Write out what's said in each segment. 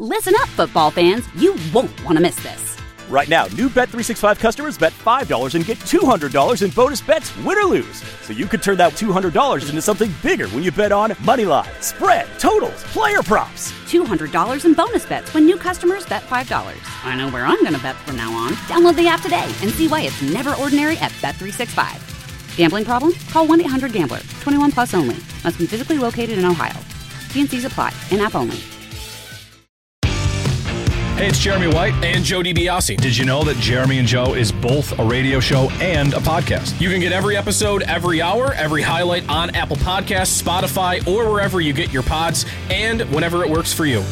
Listen up, football fans. You won't want to miss this. Right now, new Bet365 customers bet $5 and get $200 in bonus bets, win or lose. So you could turn that $200 into something bigger when you bet on money line, spread, totals, player props. $200 in bonus bets when new customers bet $5. I know where I'm going to bet from now on. Download the app today and see why it's never ordinary at Bet365. Gambling problem? Call 1-800-GAMBLER. 21 plus only. Must be physically located in Ohio. T&Cs apply. In-app only. Hey, it's Jeremy White and Joe DiBiase. Did you know that Jeremy and Joe is both a radio show and a podcast? You can get every episode, every hour, every highlight on Apple Podcasts, Spotify, or wherever you get your pods, and whenever it works for you.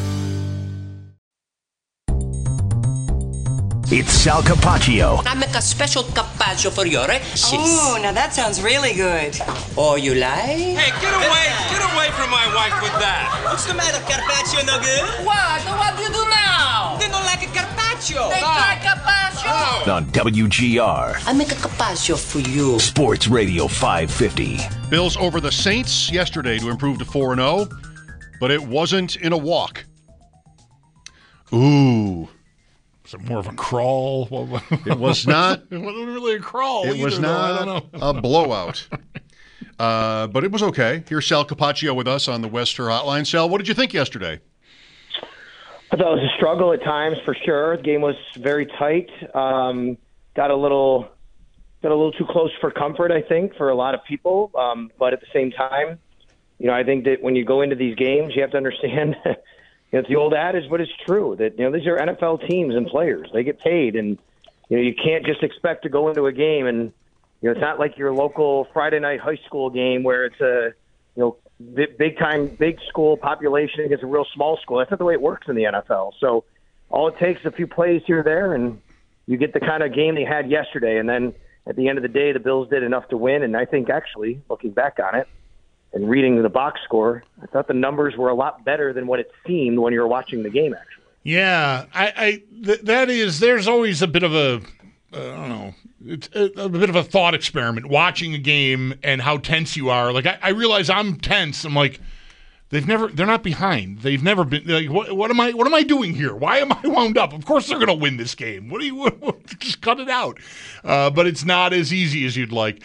It's Sal Capaccio. I make a special carpaccio for you, right? Oh, now that sounds really good. Oh, you like? Hey, get away from my wife with that. What's the matter, carpaccio no good? What do you do now? They don't like a carpaccio. They like carpaccio. On WGR. I make a carpaccio for you. Sports Radio 550. Bills over the Saints yesterday to improve to 4-0, but it wasn't in a walk. Ooh. Was it more of a crawl? It was not. It wasn't really a crawl. It was not a blowout. But it was okay. Here's Sal Capaccio with us on the Wester Hotline. Sal, what did you think yesterday? I thought it was a struggle at times for sure. The game was very tight. Got a little too close for comfort, I think, for a lot of people. But at the same time, I think that when you go into these games, you have to understand. It's the old adage, but it's true that these are NFL teams and players. They get paid, and you can't just expect to go into a game and it's not like your local Friday night high school game where it's a big school population against a real small school. That's not the way it works in the NFL. So all it takes is a few plays here or there, and you get the kind of game they had yesterday. And then at the end of the day, the Bills did enough to win. And I think actually, looking back on it, and reading the box score, I thought the numbers were a lot better than what it seemed when you were watching the game, actually. Yeah, there's always a bit of a, I don't know, it's a bit of a thought experiment watching a game and how tense you are. Like, I realize I'm tense. I'm like, they're not behind. They've never been, like, what am I doing here? Why am I wound up? Of course they're going to win this game. Just cut it out. But it's not as easy as you'd like.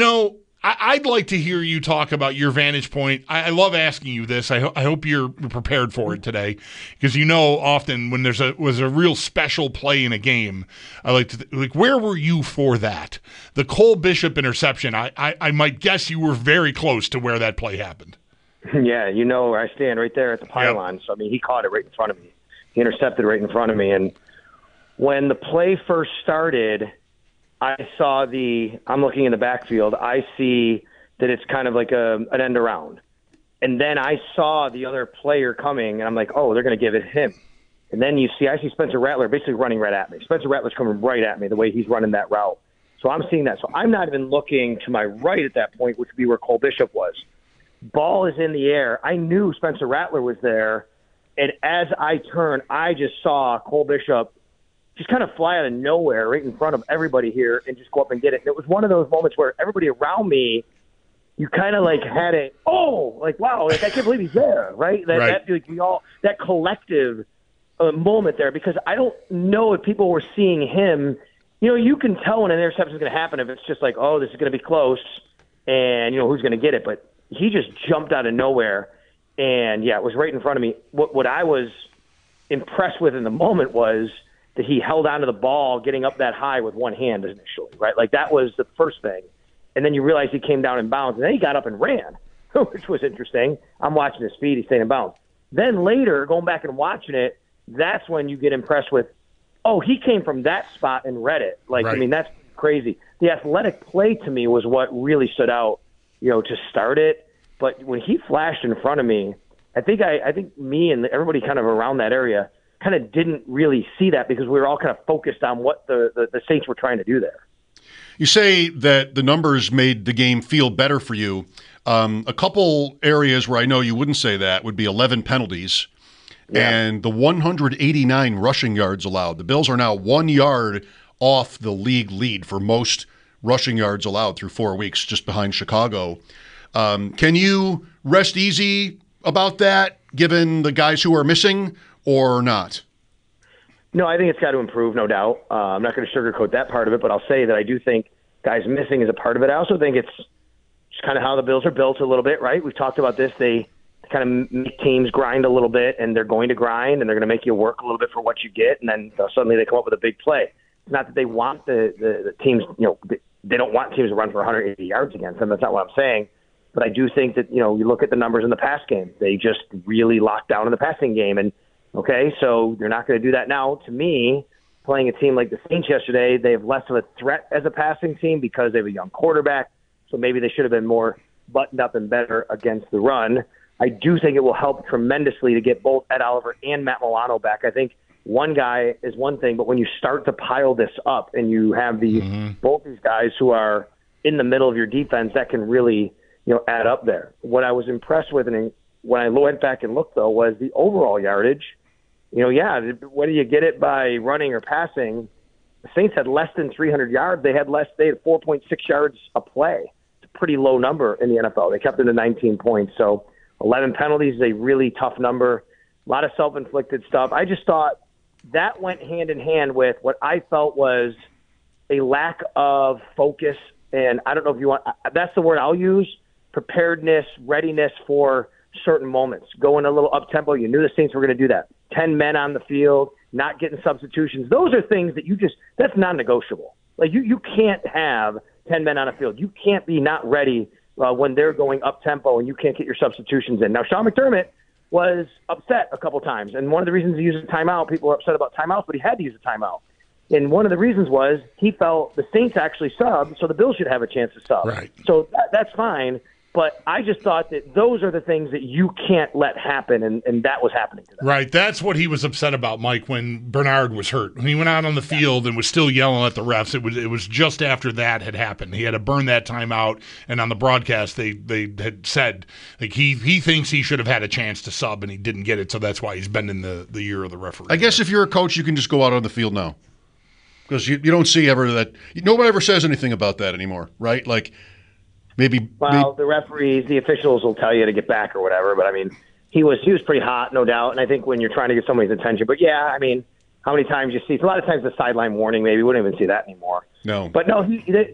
I'd like to hear you talk about your vantage point. I love asking you this. I hope you're prepared for it today, because often when was a real special play in a game, I like to where were you for that? The Cole Bishop interception. I might guess you were very close to where that play happened. Yeah, where I stand right there at the pylon. Yep. So he caught it right in front of me. He intercepted right in front of me, and when the play first started, I saw I'm looking in the backfield. I see that it's kind of like an end around. And then I saw the other player coming, and I'm like, oh, they're going to give it him. And then I see Spencer Rattler basically running right at me. Spencer Rattler's coming right at me the way he's running that route. So I'm seeing that. So I'm not even looking to my right at that point, which would be where Cole Bishop was. Ball is in the air. I knew Spencer Rattler was there. And as I turned, I just saw Cole Bishop just kind of fly out of nowhere right in front of everybody here and just go up and get it. And it was one of those moments where everybody around me, you kind of had wow, I can't believe he's there, right? That collective moment there, because I don't know if people were seeing him. You can tell when an interception is going to happen if it's just like, oh, this is going to be close and who's going to get it. But he just jumped out of nowhere, and it was right in front of me. What I was impressed with in the moment was that he held onto the ball getting up that high with one hand initially, right? Like, that was the first thing. And then you realize he came down in bounds, and then he got up and ran, which was interesting. I'm watching his feet. He's staying in bounds. Then later, going back and watching it, that's when you get impressed with, oh, he came from that spot and read it. Like, right. That's crazy. The athletic play to me was what really stood out, to start it. But when he flashed in front of me, I think me and everybody kind of around that area kind of didn't really see that, because we were all kind of focused on what the Saints were trying to do there. You say that the numbers made the game feel better for you. A couple areas where I know you wouldn't say that would be 11 penalties and the 189 rushing yards allowed. The Bills are now 1 yard off the league lead for most rushing yards allowed through 4 weeks, just behind Chicago. Can you rest easy about that, given the guys who are missing? or not? No, I think it's got to improve, no doubt. I'm not going to sugarcoat that part of it, but I'll say that I do think guys missing is a part of it. I also think it's just kind of how the Bills are built a little bit, right? We've talked about this. They kind of make teams grind a little bit, and they're going to grind, and they're going to make you work a little bit for what you get, and then suddenly they come up with a big play. It's not that they want the teams, they don't want teams to run for 180 yards against them. That's not what I'm saying. But I do think that, you look at the numbers in the pass game. They just really locked down in the passing game. And, okay, so you're not going to do that now. To me, playing a team like the Saints yesterday, they have less of a threat as a passing team because they have a young quarterback. So maybe they should have been more buttoned up and better against the run. I do think it will help tremendously to get both Ed Oliver and Matt Milano back. I think one guy is one thing, but when you start to pile this up and you have both these guys who are in the middle of your defense, that can really add up there. What I was impressed with, and when I went back and looked, though, was the overall yardage. Whether you get it by running or passing, the Saints had less than 300 yards. They had 4.6 yards a play. It's a pretty low number in the NFL. They kept it to 19 points. So 11 penalties is a really tough number. A lot of self-inflicted stuff. I just thought that went hand in hand with what I felt was a lack of focus. And I don't know if you want – that's the word I'll use. Preparedness, readiness for certain moments. Going a little up-tempo. You knew the Saints were going to do that. 10 men on the field, not getting substitutions. Those are things that that's non-negotiable. Like you can't have 10 men on the field. You can't be not ready when they're going up-tempo and you can't get your substitutions in. Now, Sean McDermott was upset a couple times. And one of the reasons he used a timeout, people were upset about timeouts, but he had to use a timeout. And one of the reasons was he felt the Saints actually subbed, so the Bills should have a chance to sub. Right. So that's fine. But I just thought that those are the things that you can't let happen, and that was happening to them. Right. That's what he was upset about, Mike, when Bernard was hurt. When he went out on the field and was still yelling at the refs, it was just after that had happened. He had to burn that time out, and on the broadcast they had said like he thinks he should have had a chance to sub, and he didn't get it, so that's why he's bending the ear of the referee. I guess if you're a coach, you can just go out on the field now. Because you don't see ever that – nobody ever says anything about that anymore, right? Like – the referees, the officials will tell you to get back or whatever. But I mean, he was pretty hot, no doubt. And I think when you're trying to get somebody's attention, but yeah, I mean, how many times you see? A lot of times the sideline warning, maybe we wouldn't even see that anymore. No, but no.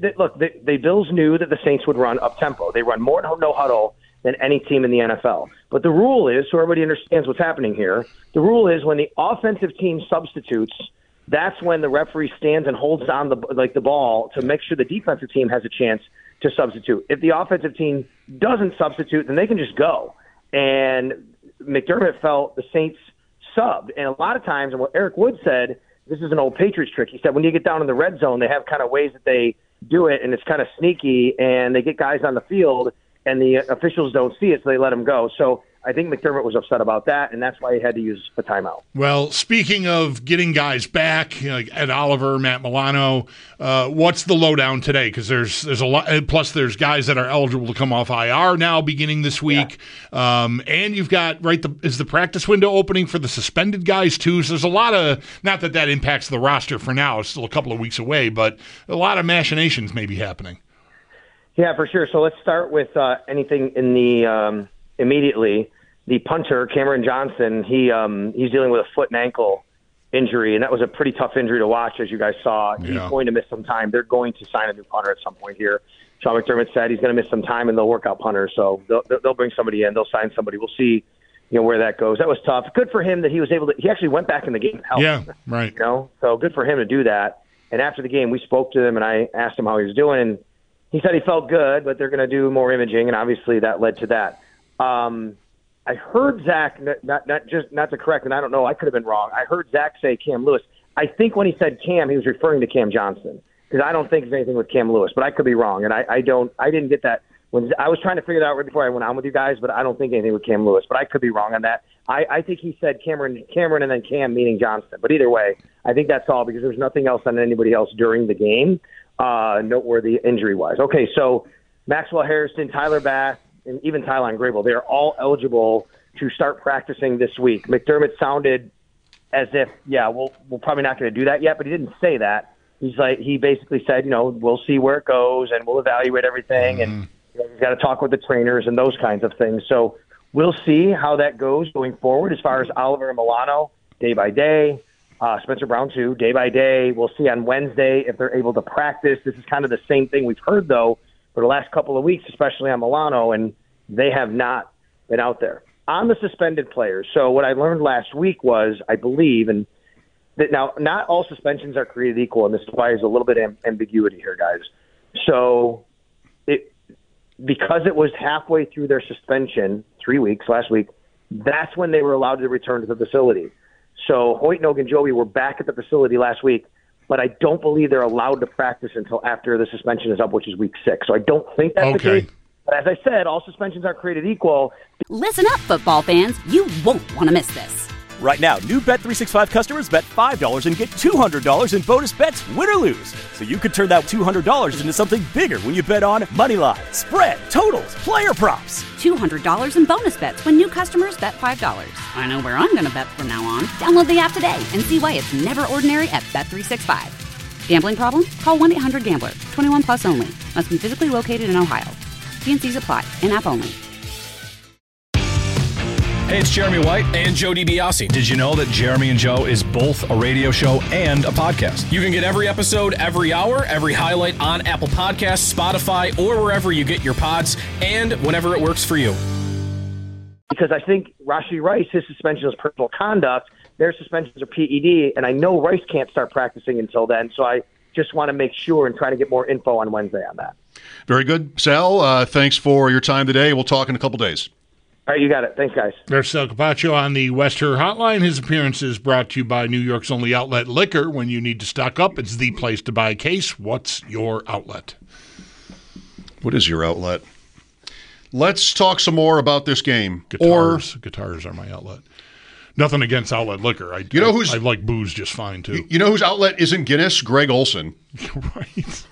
The Bills knew that the Saints would run up tempo. They run more no huddle than any team in the NFL. But the rule is, so everybody understands what's happening here. The rule is when the offensive team substitutes, that's when the referee stands and holds on the ball to make sure the defensive team has a chance to substitute. If the offensive team doesn't substitute, then they can just go. And McDermott felt the Saints subbed. And a lot of times, and what Eric Wood said, this is an old Patriots trick. He said when you get down in the red zone, they have kind of ways that they do it, and it's kind of sneaky, and they get guys on the field, and the officials don't see it, so they let them go. So I think McDermott was upset about that, and that's why he had to use a timeout. Well, speaking of getting guys back, like Ed Oliver, Matt Milano, what's the lowdown today? Because there's a lot. Plus, there's guys that are eligible to come off IR now, beginning this week, and you've got is the practice window opening for the suspended guys too? So there's a lot of not that impacts the roster for now. It's still a couple of weeks away, but a lot of machinations may be happening. Yeah, for sure. So let's start with anything in the immediately. The punter, Cameron Johnson, he's dealing with a foot and ankle injury, and that was a pretty tough injury to watch, as you guys saw. Yeah. He's going to miss some time. They're going to sign a new punter at some point here. Sean McDermott said he's going to miss some time, and they'll work out punters. So they'll bring somebody in. They'll sign somebody. We'll see, where that goes. That was tough. Good for him that he was able to. He actually went back in the game and helped. Yeah, right. So good for him to do that. And after the game, we spoke to him, and I asked him how he was doing, and he said he felt good, but they're going to do more imaging, and obviously that led to that. I heard Zach, not to correct, and I don't know, I could have been wrong. I heard Zach say Cam Lewis. I think when he said Cam, he was referring to Cam Johnson, because I don't think there's anything with Cam Lewis, but I could be wrong, and I didn't get that. When I was trying to figure it out right before I went on with you guys, but I don't think anything with Cam Lewis, but I could be wrong on that. I think he said Cameron, and then Cam meaning Johnston, but either way, I think that's all, because there's nothing else on anybody else during the game, noteworthy injury-wise. Okay, so Maxwell Harrison, Tyler Bass, and even Tylan Grable, they are all eligible to start practicing this week. McDermott sounded as if, we're probably not going to do that yet, but he didn't say that. He basically said, we'll see where it goes and we'll evaluate everything, and he's got to talk with the trainers and those kinds of things. So we'll see how that goes going forward. As far as Oliver and Milano, day by day. Spencer Brown, too, day by day. We'll see on Wednesday if they're able to practice. This is kind of the same thing we've heard, though, for the last couple of weeks, especially on Milano, and they have not been out there. On the suspended players, so what I learned last week was, I believe, and that now not all suspensions are created equal, and this is why there's a little bit of ambiguity here, guys. So because it was halfway through their suspension, 3 weeks last week, that's when they were allowed to return to the facility. So Hoyt and Ogunjobi were back at the facility last week, but I don't believe they're allowed to practice until after the suspension is up, which is week 6. So I don't think that's the case. But as I said, all suspensions are created equal. Listen up, football fans. You won't want to miss this. Right now, new Bet365 customers bet $5 and get $200 in bonus bets, win or lose. So you could turn that $200 into something bigger when you bet on moneyline, spread, totals, player props. $200 in bonus bets when new customers bet $5. I know where I'm going to bet from now on. Download the app today and see why it's never ordinary at Bet365. Gambling problem? Call 1-800-GAMBLER. 21 plus only. Must be physically located in Ohio. T&Cs apply. In-app only. Hey, it's Jeremy White and Joe DiBiase. Did you know that Jeremy and Joe is both a radio show and a podcast? You can get every episode every hour, every highlight on Apple Podcasts, Spotify, or wherever you get your pods, and whenever it works for you. Because I think Rashee Rice, his suspension was personal conduct. Their suspensions are PED, and I know Rice can't start practicing until then, so I just want to make sure and try to get more info on Wednesday on that. Very good. Sal, thanks for your time today. We'll talk in a couple days. All right, you got it. Thanks, guys. There's Sal Capaccio on the West Her Hotline. His appearance is brought to you by New York's only outlet Liquor. When you need to stock up, it's the place to buy a case. What's your outlet? What is your outlet? Let's talk some more about this game. Guitars are my outlet. Nothing against outlet liquor. I like booze just fine, too. You know whose outlet isn't Guinness? Greg Olson. Right.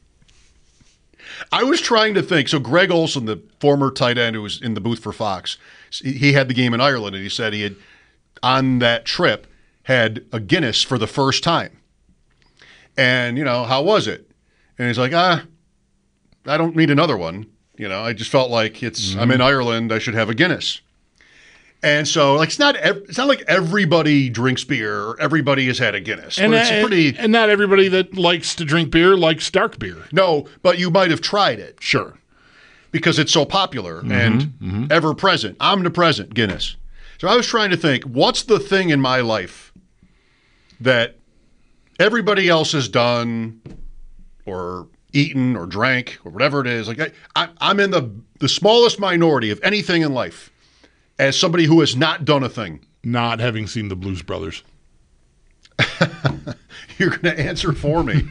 I was trying to think. So Greg Olson, the former tight end who was in the booth for Fox, he had the game in Ireland, and he said he had, on that trip, had a Guinness for the first time. And, how was it? And he's like, I don't need another one. I just felt like I'm in Ireland, I should have a Guinness. And so, it's not like everybody drinks beer or everybody has had a Guinness. And not everybody that likes to drink beer likes dark beer. No, but you might have tried it. Sure. Because it's so popular and ever-present, omnipresent Guinness. So I was trying to think, what's the thing in my life that everybody else has done or eaten or drank or whatever it is? Like I'm in the smallest minority of anything in life. As somebody who has not done a thing. Not having seen the Blues Brothers. You're going to answer for me.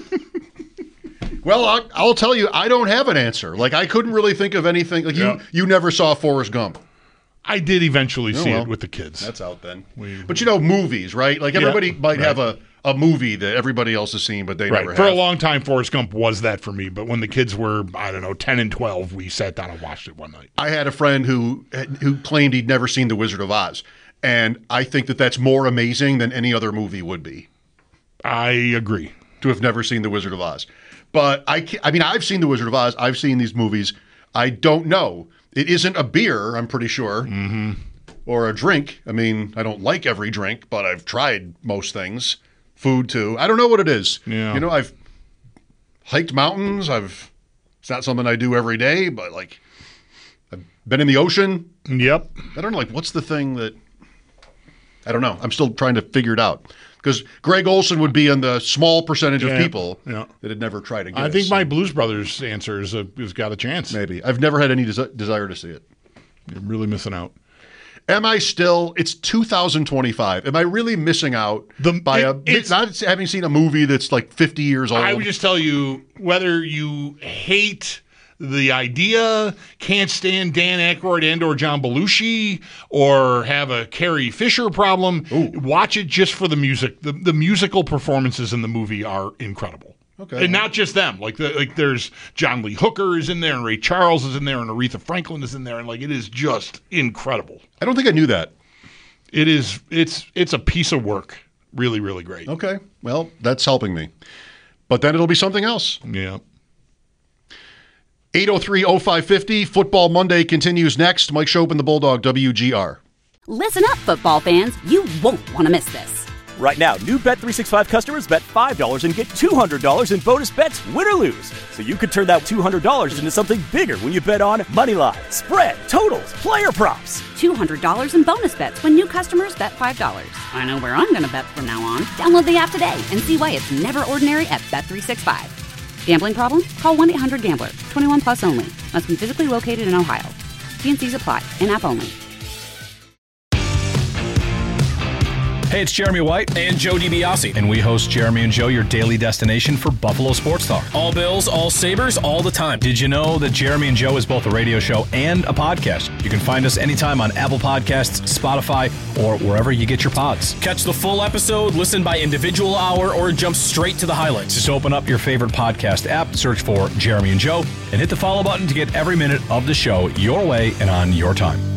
Well, I'll tell you, I don't have an answer. I couldn't really think of anything. You never saw Forrest Gump. I did eventually see it with the kids. That's out then. But movies, right? Everybody might have a movie that everybody else has seen, but they never have. For a long time, Forrest Gump was that for me. But when the kids were, 10 and 12, we sat down and watched it one night. I had a friend who claimed he'd never seen The Wizard of Oz. And I think that that's more amazing than any other movie would be. I agree. To have never seen The Wizard of Oz. But I've seen The Wizard of Oz. I've seen these movies. I don't know. It isn't a beer, I'm pretty sure. Mm-hmm. Or a drink. I don't like every drink, but I've tried most things. Food too. I don't know what it is. Yeah. I've hiked mountains. It's not something I do every day, but I've been in the ocean. Yep. I don't know. What's the thing that I don't know. I'm still trying to figure it out because Greg Olson would be in the small percentage of people that had never tried a Guinness. I think my Blues Brothers answer has got a chance. Maybe. I've never had any desire to see it. You're really missing out. It's 2025. Am I really missing out not having seen a movie that's 50 years old? I would just tell you, whether you hate the idea, can't stand Dan Aykroyd and or John Belushi, or have a Carrie Fisher problem, watch it just for the music. The musical performances in the movie are incredible. Okay. And not just them. There's John Lee Hooker is in there, and Ray Charles is in there, and Aretha Franklin is in there, and it is just incredible. I don't think I knew that. It is. It's a piece of work. Really, really great. Okay. Well, that's helping me. But then it'll be something else. Yeah. 803-0550. Football Monday continues next. Mike Schopen, the Bulldog, WGR. Listen up, football fans. You won't want to miss this. Right now, new Bet365 customers bet $5 and get $200 in bonus bets, win or lose. So you could turn that $200 into something bigger when you bet on Moneyline, spread, totals, player props. $200 in bonus bets when new customers bet $5. I know where I'm going to bet from now on. Download the app today and see why it's never ordinary at Bet365. Gambling problem? Call 1-800-GAMBLER. 21 plus only. Must be physically located in Ohio. T&Cs apply. In-app only. Hey, it's Jeremy White And Joe DiBiase. and we host Jeremy and Joe, your daily destination for Buffalo sports talk. All Bills, all Sabres, all the time. Did you know that Jeremy and Joe is both a radio show and a podcast? You can find us anytime on Apple Podcasts, Spotify, or wherever you get your pods. Catch the full episode, listen by individual hour, or jump straight to the highlights. Just open up your favorite podcast app, search for Jeremy and Joe, and hit the follow button to get every minute of the show your way and on your time.